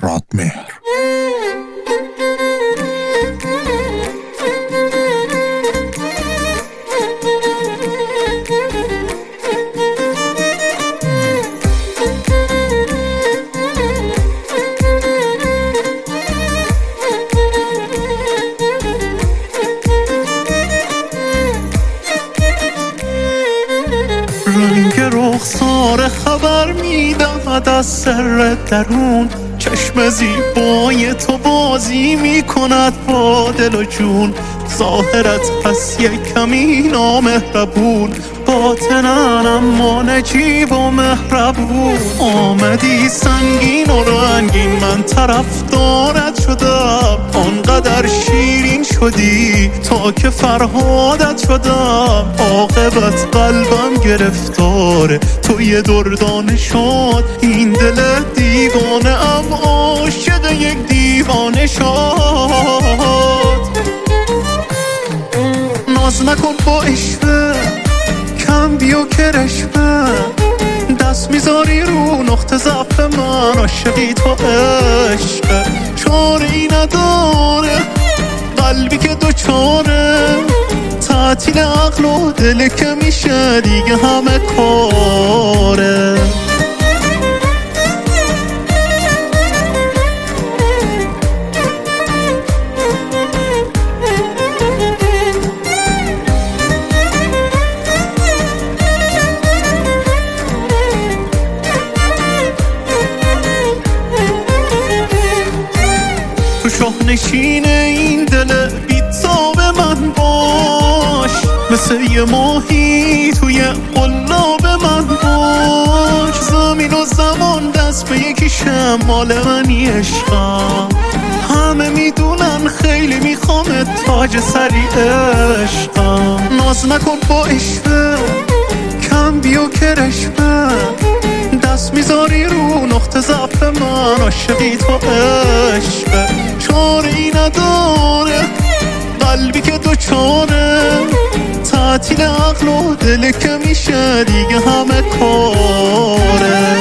رادمهر. رنگ رخسار خبر میدهد از سر درون، چشم زیبای تو بازی میکند با دل و جون. ظاهرت هست یک کمی نامهربون، باطنن اما نجیب و مهربون. آمدی سنگین و رنگین، من طرفدارت شدم. آنقدر شیرین شدی تا که فرهادت شدم. عاقبت قلبم گرفتاره، تو یه دردانه شد. این دل دیوانه ام عاشق یک دیوانه شد. ناز نکن با عشقه، کم بیا که رشوه. دست میذاری رو نقطه ضعف من، عاشقی تو عشقه. چاره‌ای نداره قلبی که دوچاره، تعطیل عقل و دل که میشه دیگه همه کاره. تو شاهنشین این دل بی‌تاب من باش، مثل یه ماهی توی قلاب من باش. زمین و زمان دست به یکیشه، مال منی عشقم. همه میدونن خیلی میخوام تاج سری عشقم. ناز نکن با عشقه، کم بیا که رشوه. دست میذاری رو نقطه ضعف من، عاشقی تو عشقه. چاره‌ای نداره قلبی که دوچاره، تعطیل عقل و دل که میشه دیگه همه کاره.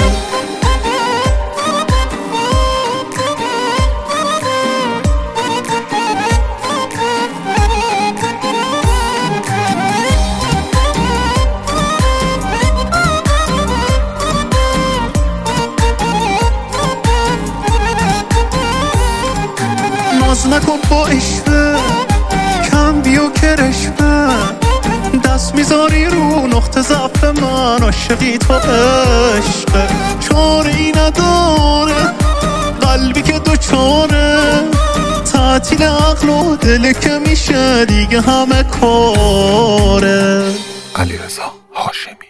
ناز نکن با عشقه، کم بیا که رشوه. دست میذاری رو نقطه ضعف من، عاشقی تو عشقه. چاره‌ای نداره قلبی که دوچاره، تعطیل عقل و دل که میشه دیگه همه کاره. علیرضا هاشمی.